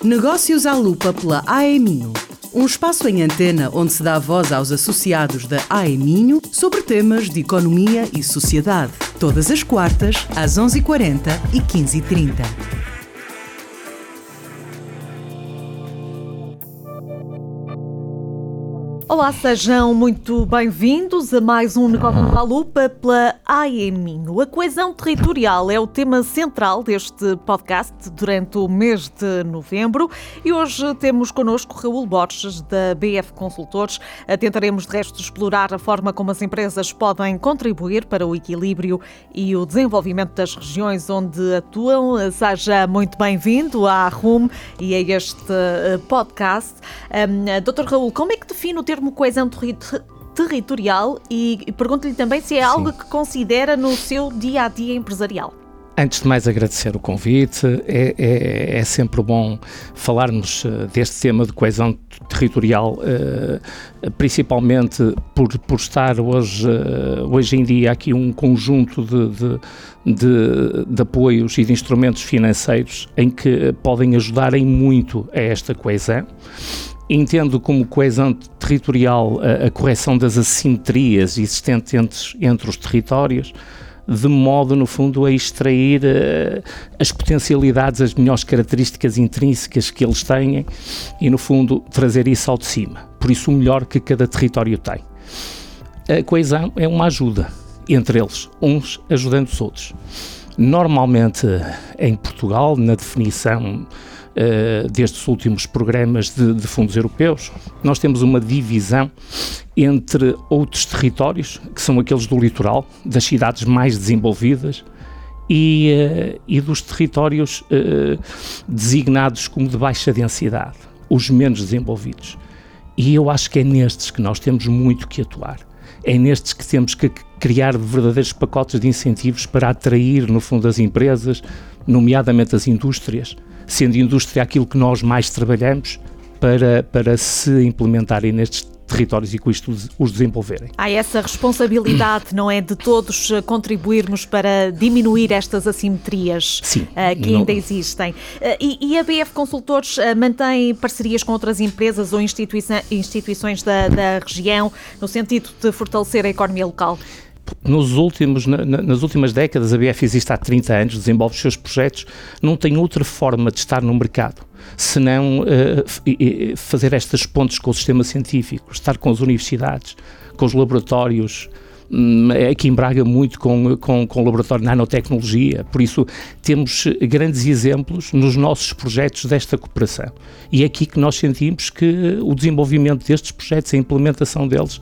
Negócios à Lupa pela AEMinho. Um espaço em antena onde se dá voz aos associados da AEMinho sobre temas de economia e sociedade. Todas as quartas, às 11h40 e 15h30. Olá, sejam muito bem-vindos a mais um Negócios à Lupa pela AEMinho. A coesão territorial é o tema central deste podcast durante o mês de novembro e hoje temos connosco Raul Borges, da BF Consultores. Tentaremos, de resto, explorar a forma como as empresas podem contribuir para o equilíbrio e o desenvolvimento das regiões onde atuam. Seja muito bem-vindo à RUM e a este podcast. Dr. Raul, como é que define o termo coesão territorial e pergunto-lhe também se é algo que considera no seu dia-a-dia empresarial. Antes de mais agradecer o convite, é sempre bom falarmos deste tema de coesão territorial, principalmente por estar hoje em dia aqui um conjunto de apoios e de instrumentos financeiros em que podem ajudar em muito a esta coesão. Entendo como coesão territorial a correção das assimetrias existentes entre os territórios, de modo, no fundo, a extrair as potencialidades, as melhores características intrínsecas que eles têm e, no fundo, trazer isso ao de cima. Por isso, o melhor que cada território tem. A coesão é uma ajuda entre eles, uns ajudando os outros. Normalmente, em Portugal, na definição destes últimos programas de fundos europeus, nós temos uma divisão entre outros territórios, que são aqueles do litoral, das cidades mais desenvolvidas, e dos territórios designados como de baixa densidade, os menos desenvolvidos. E eu acho que é nestes que nós temos muito que atuar. É nestes que temos que criar verdadeiros pacotes de incentivos para atrair, no fundo, as empresas, nomeadamente as indústrias, sendo indústria aquilo que nós mais trabalhamos para se implementarem nestes territórios e com isto os desenvolverem. Há essa responsabilidade, não é, de todos contribuirmos para diminuir estas assimetrias que ainda existem. E a BF Consultores mantém parcerias com outras empresas ou instituições da região no sentido de fortalecer a economia local? Nas últimas décadas, a BF existe há 30 anos, desenvolve os seus projetos, não tem outra forma de estar no mercado, senão fazer estas pontes com o sistema científico, estar com as universidades, com os laboratórios, aqui em Braga muito com o laboratório de nanotecnologia, por isso temos grandes exemplos nos nossos projetos desta cooperação. E é aqui que nós sentimos que o desenvolvimento destes projetos, a implementação deles,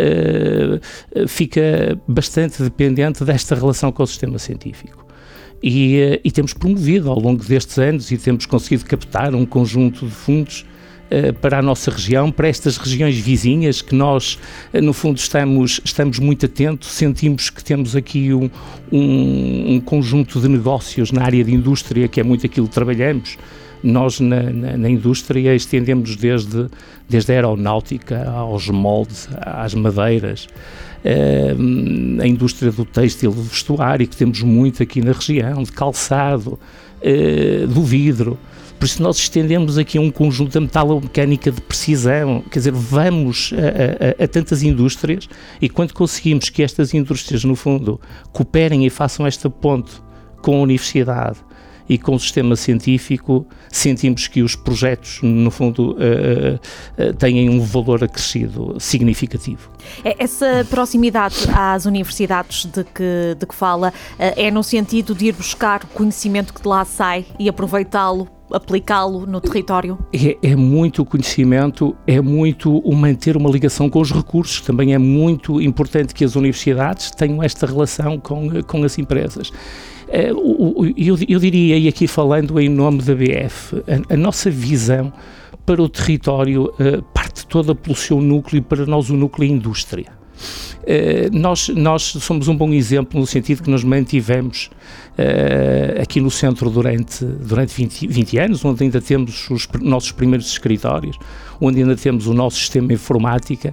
fica bastante dependente desta relação com o sistema científico. E temos promovido ao longo destes anos e temos conseguido captar um conjunto de fundos para a nossa região, para estas regiões vizinhas que nós, no fundo, estamos muito atentos, sentimos que temos aqui um conjunto de negócios na área de indústria, que é muito aquilo que trabalhamos. Nós, na indústria, estendemos desde a aeronáutica, aos moldes, às madeiras, a indústria do têxtil, do vestuário, que temos muito aqui na região, de calçado, do vidro. Por isso nós estendemos aqui um conjunto da metalomecânica de precisão, quer dizer, vamos a tantas indústrias e quando conseguimos que estas indústrias, no fundo, cooperem e façam esta ponte com a universidade e com o sistema científico, sentimos que os projetos, no fundo, têm um valor acrescido significativo. Essa proximidade às universidades de que fala é no sentido de ir buscar o conhecimento que de lá sai e aproveitá-lo, aplicá-lo no território? É muito o conhecimento, é muito o manter uma ligação com os recursos. Também é muito importante que as universidades tenham esta relação com as empresas. Eu diria, e aqui falando em nome da BF, a nossa visão para o território parte toda pelo seu núcleo, e para nós o núcleo é a indústria. Nós somos um bom exemplo no sentido que nos mantivemos aqui no centro durante 20 anos, onde ainda temos os nossos primeiros escritórios, onde ainda temos o nosso sistema informático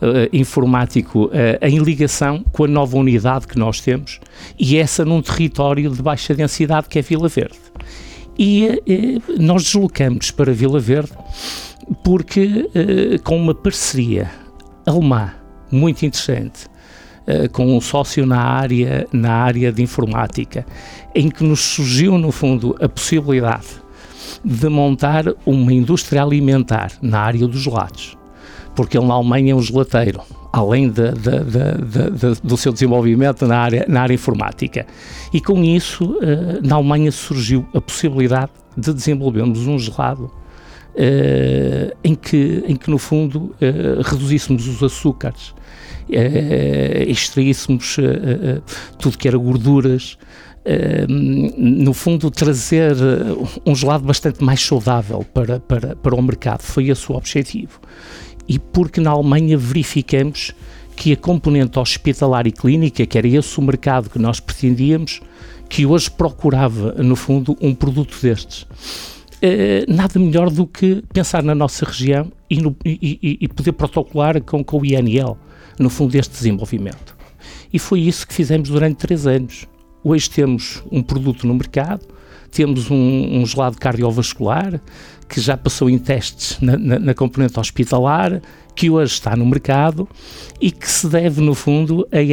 em ligação com a nova unidade que nós temos, e essa num território de baixa densidade que é Vila Verde. E nós deslocamos para Vila Verde porque, com uma parceria alemã muito interessante, com um sócio na área de informática, em que nos surgiu, no fundo, a possibilidade de montar uma indústria alimentar na área dos gelados, porque ele na Alemanha é um gelateiro, além do seu desenvolvimento na área informática. E com isso, na Alemanha surgiu a possibilidade de desenvolvermos um gelado em que no fundo, reduzíssemos os açúcares, extraíssemos tudo que era gorduras, no fundo trazer um gelado bastante mais saudável para o mercado. Foi esse o objetivo. E porque na Alemanha verificamos que a componente hospitalar e clínica, que era esse o mercado que nós pretendíamos, que hoje procurava, no fundo, um produto destes. Nada melhor do que pensar na nossa região e poder protocolar com o INL, no fundo, este desenvolvimento. E foi isso que fizemos durante 3 anos. Hoje temos um produto no mercado, temos um gelado cardiovascular, que já passou em testes na componente hospitalar, que hoje está no mercado e que se deve, no fundo, a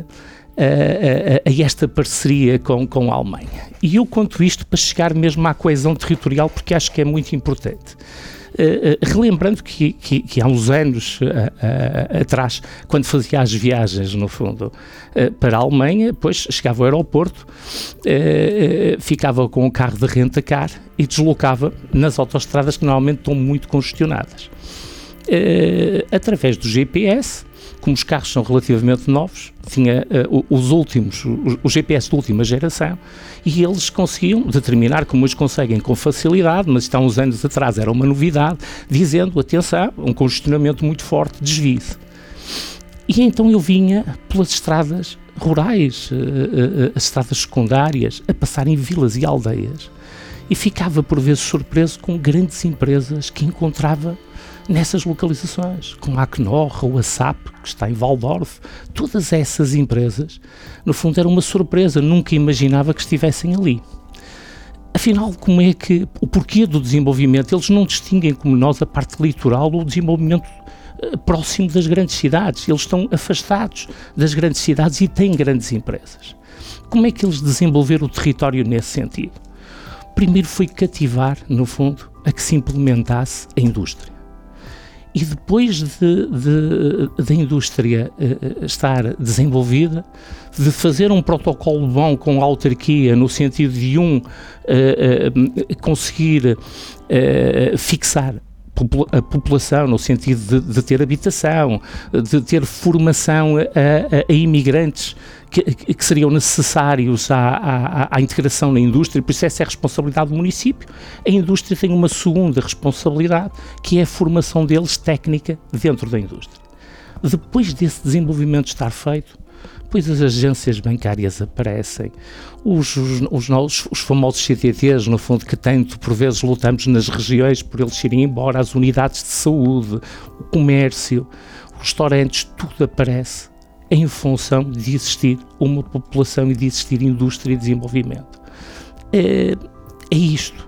esta parceria com a Alemanha. E eu conto isto para chegar mesmo à coesão territorial, porque acho que é muito importante. Relembrando que há uns anos atrás, quando fazia as viagens, no fundo, para a Alemanha, depois chegava ao aeroporto, ficava com o carro de renta-car e deslocava nas autoestradas que normalmente estão muito congestionadas. Através do GPS, como os carros são relativamente novos, tinha o GPS de última geração, e eles conseguiam determinar, como hoje conseguem com facilidade, mas isto há uns anos atrás era uma novidade, dizendo, atenção, um congestionamento muito forte, desvie-se. E então eu vinha pelas estradas rurais, as estradas secundárias, a passar em vilas e aldeias, e ficava por vezes surpreso com grandes empresas que encontrava nessas localizações, como a Knorr ou a SAP, que está em Waldorf. Todas essas empresas, no fundo, era uma surpresa, nunca imaginava que estivessem ali. Afinal, como é que, o porquê do desenvolvimento? Eles não distinguem como nós a parte litoral ou o desenvolvimento próximo das grandes cidades. Eles estão afastados das grandes cidades e têm grandes empresas. Como é que eles desenvolveram o território nesse sentido? Primeiro foi cativar, no fundo, a que se implementasse a indústria. E depois da indústria estar desenvolvida, de fazer um protocolo bom com a autarquia, no sentido de conseguir fixar a população, no sentido de ter habitação, de ter formação a imigrantes que seriam necessários à integração na indústria, por isso essa é a responsabilidade do município. A indústria tem uma segunda responsabilidade, que é a formação deles técnica dentro da indústria. Depois desse desenvolvimento estar feito, depois as agências bancárias aparecem, os famosos CTTs, no fundo, que tanto por vezes lutamos nas regiões por eles irem embora, as unidades de saúde, o comércio, os restaurantes, tudo aparece em função de existir uma população e de existir indústria e desenvolvimento. É isto.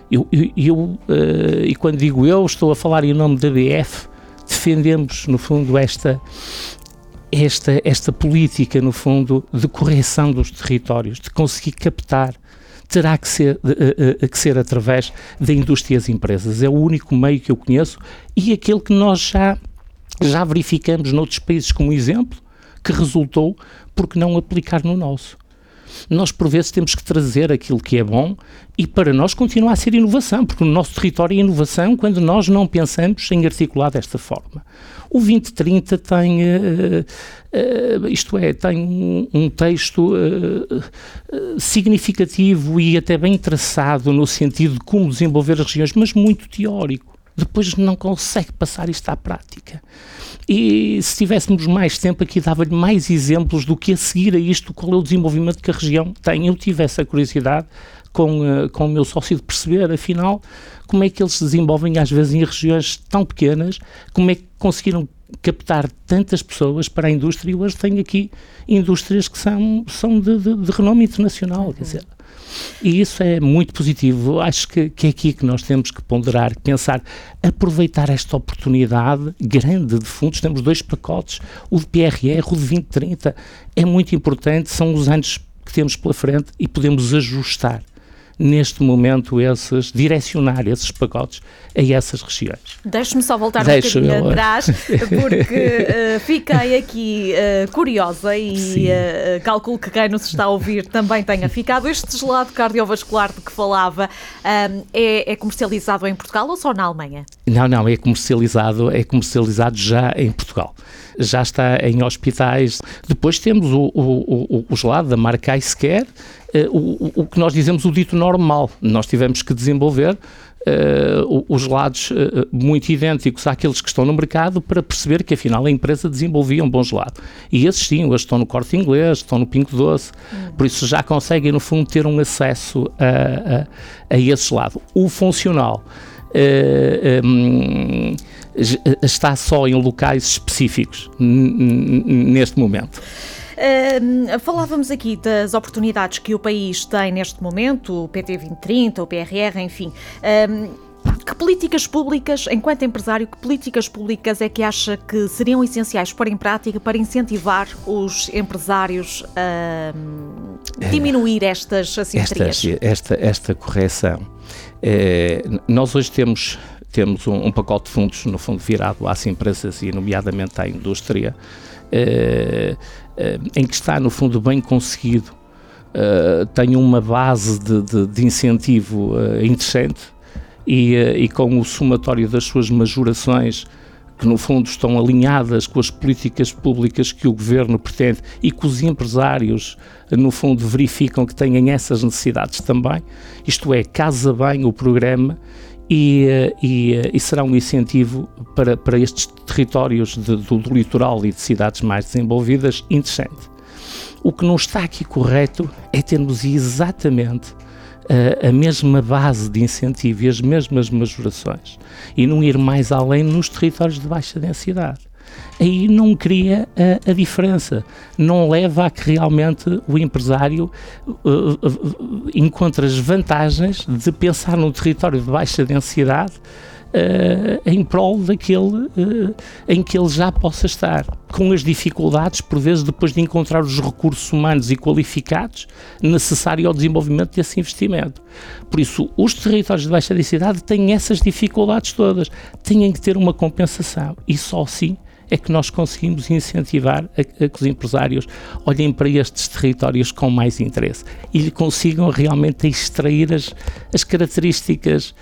E quando digo eu, estou a falar em nome da BF, defendemos, no fundo, esta política, no fundo, de correção dos territórios, de conseguir captar, terá que ser através da indústria e as empresas. É o único meio que eu conheço e aquele que nós já verificamos noutros países como exemplo, que resultou porque não aplicar no nosso. Nós, por vezes, temos que trazer aquilo que é bom e para nós continua a ser inovação, porque no nosso território é inovação quando nós não pensamos em articular desta forma. O 2030 tem, tem um texto significativo e até bem traçado no sentido de como desenvolver as regiões, mas muito teórico. Depois não consegue passar isto à prática. E se tivéssemos mais tempo aqui, dava-lhe mais exemplos do que a seguir a isto, qual é o desenvolvimento que a região tem. Eu tive essa curiosidade com o meu sócio de perceber, afinal, como é que eles se desenvolvem às vezes em regiões tão pequenas, como é que conseguiram captar tantas pessoas para a indústria e hoje tem aqui indústrias que são de renome internacional, quer dizer. E isso é muito positivo. Acho que é aqui que nós temos que ponderar, pensar, aproveitar esta oportunidade grande de fundos. Temos 2 pacotes, o de PRR, o de 2030, é muito importante, são os anos que temos pela frente e podemos ajustar neste momento direcionar esses pacotes a essas regiões. Deixe-me só voltar um bocadinho atrás, porque fiquei aqui curiosa e calculo que quem nos está a ouvir também tenha ficado. Este gelado cardiovascular de que falava é comercializado em Portugal ou só na Alemanha? Não, é comercializado já em Portugal. Já está em hospitais. Depois temos o gelado da marca Ice Care, o que nós dizemos o dito normal. Nós tivemos que desenvolver os gelados muito idênticos àqueles que estão no mercado para perceber que afinal a empresa desenvolvia um bom gelado. E esses sim, hoje estão no Corte Inglês, estão no Pingo Doce, por isso já conseguem no fundo ter um acesso a esse gelado. O funcional está só em locais específicos neste momento. Falávamos aqui das oportunidades que o país tem neste momento, o PT 2030, o PRR, enfim. Que políticas públicas, enquanto empresário, que políticas públicas é que acha que seriam essenciais pôr em prática para incentivar os empresários a diminuir estas assimetrias? Esta correção. Nós hoje temos um pacote de fundos, no fundo, virado às empresas e, nomeadamente, à indústria, em que está, no fundo, bem conseguido, tem uma base de incentivo interessante e com o somatório das suas majorações, que no fundo estão alinhadas com as políticas públicas que o Governo pretende e que os empresários, no fundo, verificam que têm essas necessidades também. Isto é, casa bem o programa e será um incentivo para estes territórios do litoral e de cidades mais desenvolvidas interessante. O que não está aqui correto é termos exatamente a mesma base de incentivo e as mesmas majorações e não ir mais além nos territórios de baixa densidade. Aí não cria a diferença, não leva a que realmente o empresário encontre as vantagens de pensar num território de baixa densidade em prol daquele em que ele já possa estar, com as dificuldades, por vezes, depois de encontrar os recursos humanos e qualificados necessários ao desenvolvimento desse investimento. Por isso, os territórios de baixa densidade têm essas dificuldades todas, têm que ter uma compensação e só assim é que nós conseguimos incentivar a que os empresários olhem para estes territórios com mais interesse e lhe consigam realmente extrair as características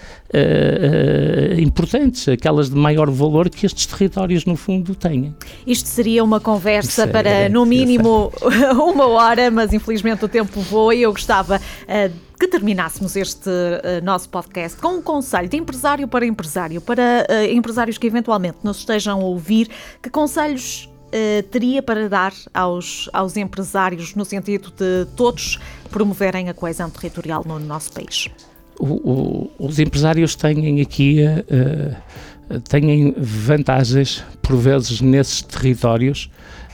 importantes, aquelas de maior valor que estes territórios, no fundo, têm. Isto seria uma conversa para, no mínimo, 1 hora, mas infelizmente o tempo voa e eu gostava que terminássemos este nosso podcast com um conselho de empresário para empresários que eventualmente nos estejam a ouvir. Que conselhos teria para dar aos empresários no sentido de todos promoverem a coesão territorial no nosso país? Os empresários têm aqui têm vantagens, por vezes, nesses territórios,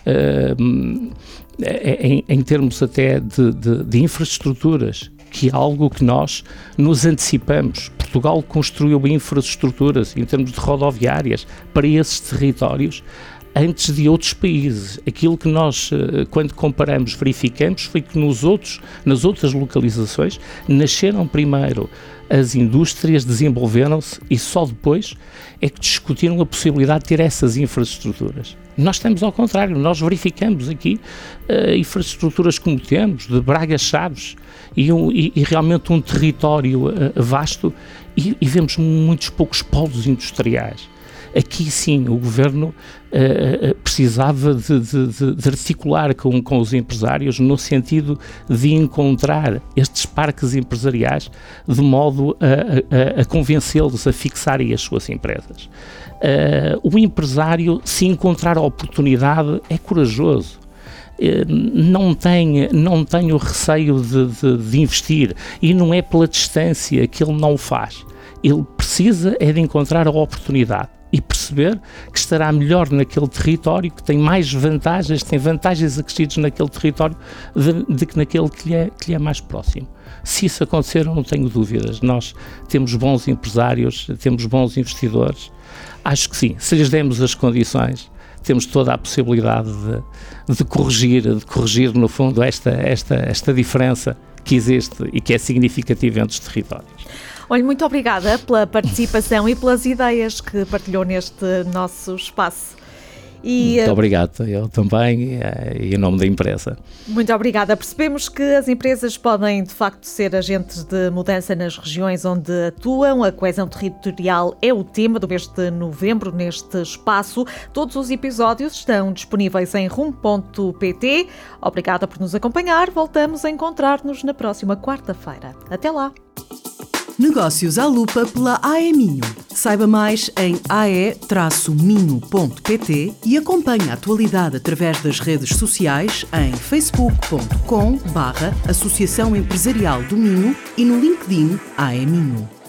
em termos até de infraestruturas, que é algo que nós nos antecipamos. Portugal construiu infraestruturas em termos de rodoviárias para esses territórios antes de outros países. Aquilo que nós, quando comparamos, verificamos foi que nas outras localizações nasceram primeiro as indústrias, desenvolveram-se e só depois é que discutiram a possibilidade de ter essas infraestruturas. Nós estamos ao contrário, nós verificamos aqui infraestruturas como temos, de Braga-Chaves, e realmente um território vasto e vemos muitos poucos polos industriais. Aqui sim o Governo precisava de articular com os empresários no sentido de encontrar estes parques empresariais de modo a convencê-los a fixarem as suas empresas. O empresário, se encontrar a oportunidade, é corajoso. Não tem o receio de investir e não é pela distância que ele não o faz. Ele precisa é de encontrar a oportunidade. e perceber que estará melhor naquele território, que tem mais vantagens, tem vantagens acrescidas naquele território de que naquele que lhe é mais próximo. Se isso acontecer, eu não tenho dúvidas. Nós temos bons empresários, temos bons investidores. Acho que sim, se lhes demos as condições, temos toda a possibilidade de corrigir no fundo esta diferença que existe e que é significativa entre os territórios. Olha, muito obrigada pela participação e pelas ideias que partilhou neste nosso espaço. Muito obrigado, eu também, e em nome da empresa. Muito obrigada. Percebemos que as empresas podem, de facto, ser agentes de mudança nas regiões onde atuam. A coesão territorial é o tema do mês de novembro neste espaço. Todos os episódios estão disponíveis em rumo.pt. Obrigada por nos acompanhar. Voltamos a encontrar-nos na próxima quarta-feira. Até lá! Negócios à Lupa pela AEMinho. Saiba mais em ae-minho.pt e acompanhe a atualidade através das redes sociais em facebook.com/Associação Empresarial do Minho e no LinkedIn AEMinho.